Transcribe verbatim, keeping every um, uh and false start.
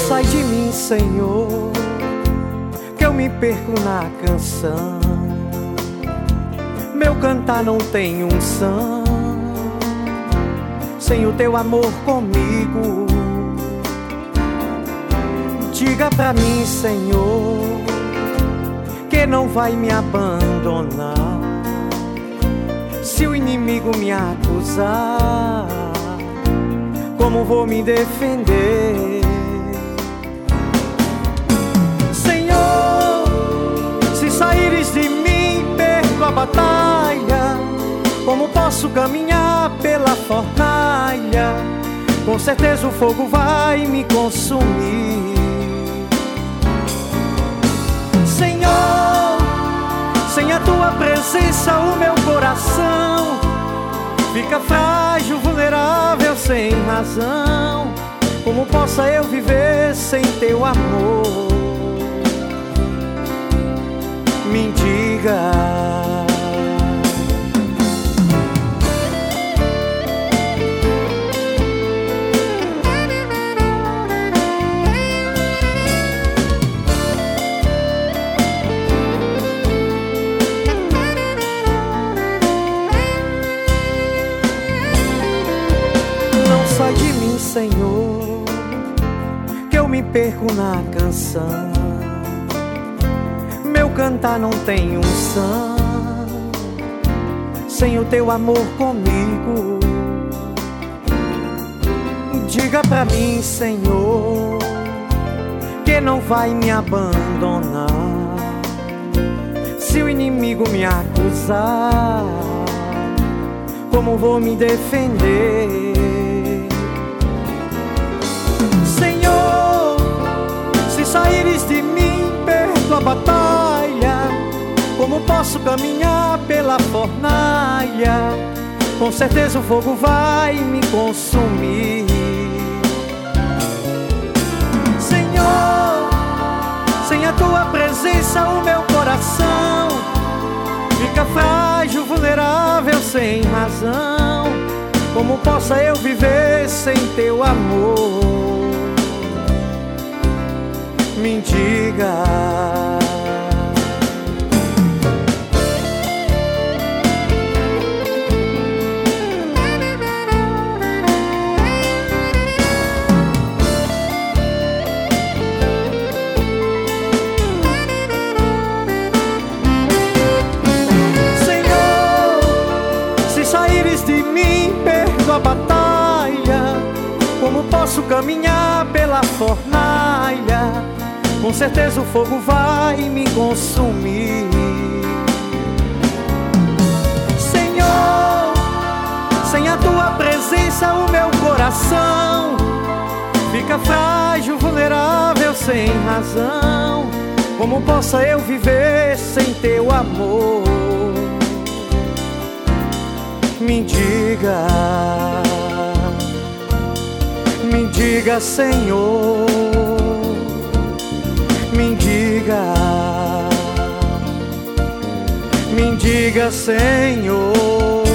sai de mim, Senhor, que eu me perco na canção. Meu cantar não tem unção sem o teu amor comigo. Diga pra mim, Senhor, que não vai me abandonar. Se o inimigo me acusar, como vou me defender? Senhor, se saíres de mim, perco a batalha. Como posso caminhar pela fornalha? Com certeza o fogo vai me consumir. Senhor, sem a tua presença o meu coração fica frágil, vulnerável, sem razão. Como possa eu viver sem teu amor? Me diga. Sai de mim, Senhor, que eu me perco na canção. Meu cantar não tem unção sem o teu amor comigo. Diga pra mim, Senhor, que não vai me abandonar. Se o inimigo me acusar, como vou me defender? Senhor, se saíres de mim, perco a batalha. Como posso caminhar pela fornalha? Com certeza o fogo vai me consumir. Senhor, sem a tua presença o meu coração fica frágil, vulnerável, sem razão. Como possa eu viver sem teu amor? Me diga. Senhor, se saíres de mim, perco a batalha. Como posso caminhar pela fornalha? Com certeza o fogo vai me consumir. Senhor, sem a tua presença o meu coração fica frágil, vulnerável, sem razão. Como possa eu viver sem teu amor? Me diga. Me diga, Senhor. Me diga, me diga, Senhor.